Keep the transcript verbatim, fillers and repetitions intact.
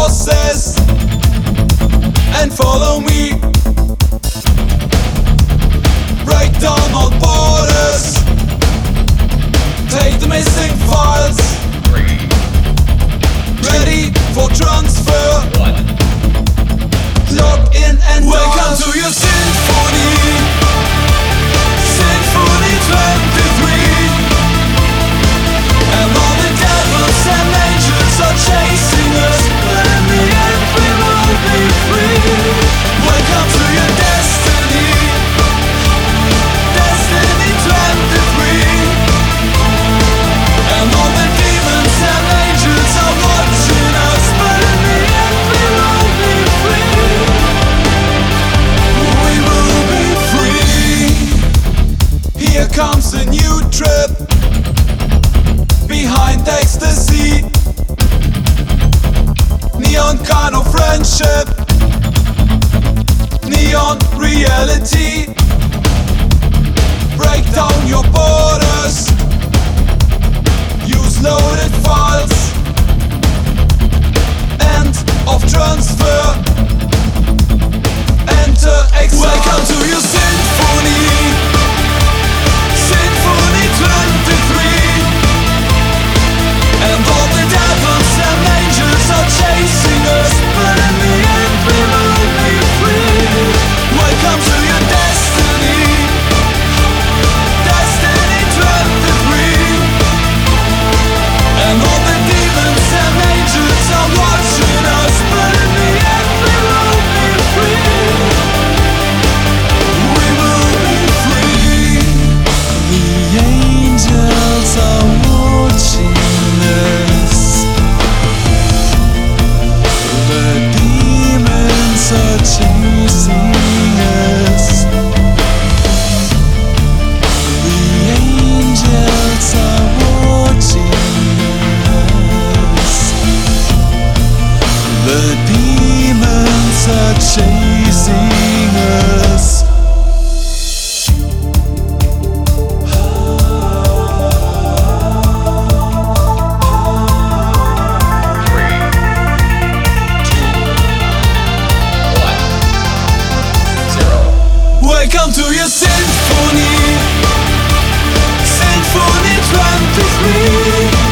forces and follow me. Break down all borders, take the missing files. Ready for transfer. Log in and welcome to your symphony. Symphony twenty-three. And all the devils and angels are chasing us, but in the end we will be free. Welcome to your destiny. Destiny twenty-three. And all the demons and angels are watching us, but in the end we will be free. We will be free. Here comes a new trip behind ecstasy. Neon kind of friendship. Neon reality. Break down your borders. Use loaded files. End of transfer. Enter exile. Welcome to your symphony. Symphony twenty-three. And all the devils and angels are chasing us, but in the end we will be free. Welcome to your destiny. Destiny twenty-three. And all the demons and angels are watching us, but in the end we will be free. We will be free. The angels are watching us. The demons are chasing us. The angels are watching us. The demons are chasing us. Welcome to your symphony. Symphony twenty-three.